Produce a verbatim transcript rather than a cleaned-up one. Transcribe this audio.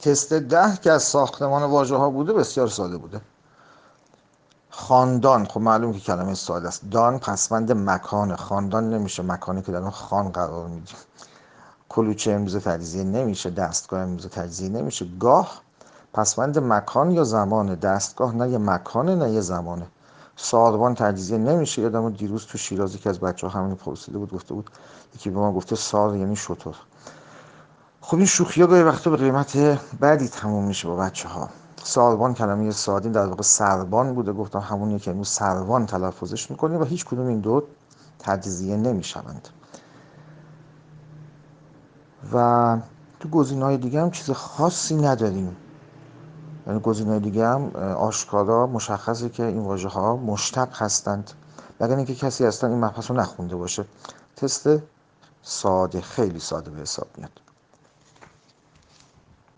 تست ده که از ساختمان واژه ها بوده بسیار ساده بوده. خاندان، خب معلوم که کلمه ساده است. دان پسوند مکانه، خاندان نمیشه، مکانی که در اون خان قرار میدیم. کلوچه امروزه تجزیه نمیشه، دستگاه امروزه تجزیه نمیشه. گاه پسوند مکان یا زمانه، دستگاه نه یه مکانه نه یه زمانه. سازمان تجزیه نمیشه. یادم دیروز تو شیراز که از بچه ها همین پرسیده بود، گفته بود یکی به ما گفته سار یعنی شتر. خب این شوخی ها گاهی وقتا به قیمت بعدی تموم میشه با بچه ها. ساربان کلمه سادین در واقع سربان بوده، گفتم همونیه که امروز سروان تلفظش میکنیم و هیچ کدوم این دو تجزیه نمیشوند. و تو گزینه‌های دیگه هم چیز خاصی نداریم. یعنی گزینه‌های دیگه هم آشکارا مشخصه که این واژه ها مشتق هستند، مگر اینکه کسی اصلا این مبحث رو نخونده باشه. تست ساده، خیلی ساده به حساب میاد.